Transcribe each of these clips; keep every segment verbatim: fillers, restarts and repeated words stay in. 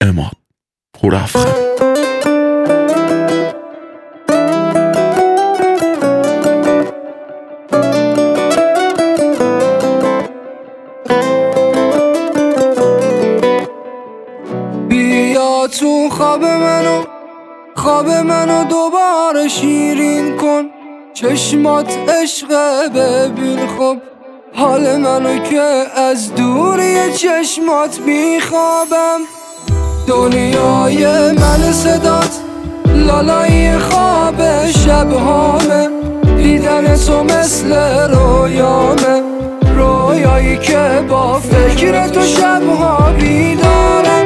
اماد پرافخم. بیا تو خواب منو، خواب منو دوباره شیرین کن. چشمات عشقه ببین خب حال منو که از دوری چشمات میخوابم. دنیای من صدات لالای خواب شبهامه، دیدن تو مثل رویامه، رویایی که با فکر تو شبها بیدارم.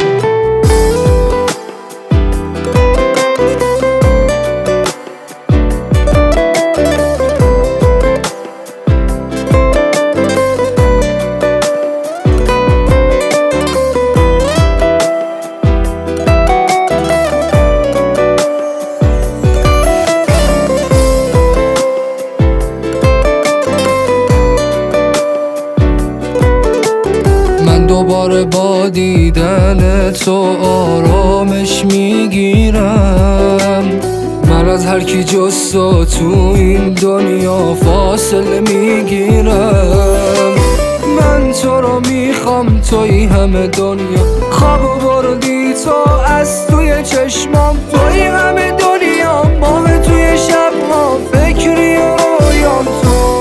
دوباره با دیدن تو آرامش میگیرم. من از هر کی جز تو تو این دنیا فاصله میگیرم. من تو رو میخوام توی همه دنیا، خواب بردی تو از توی چشمام، توی همه دنیا ماه توی شبها فکری و رویام تو.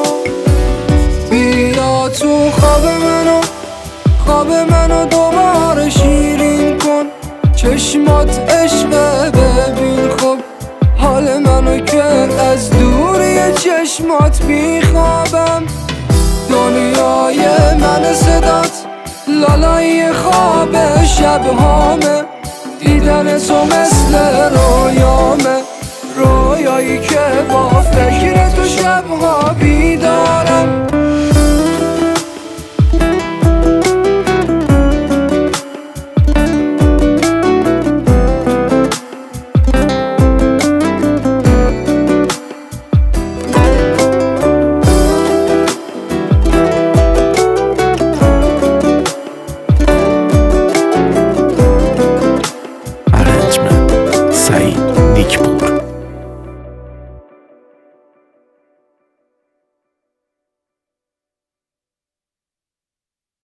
بیا تو خواب منو، خواب منو دوباره شیرین کن. چشمات عشقه ببین خب حال منو که از دوری چشمات میخوابم. دنیای من صدات لالای خواب شبهامه، دیدن تو مثل رویامه، رویایی که با فکر تو شبها بیدار.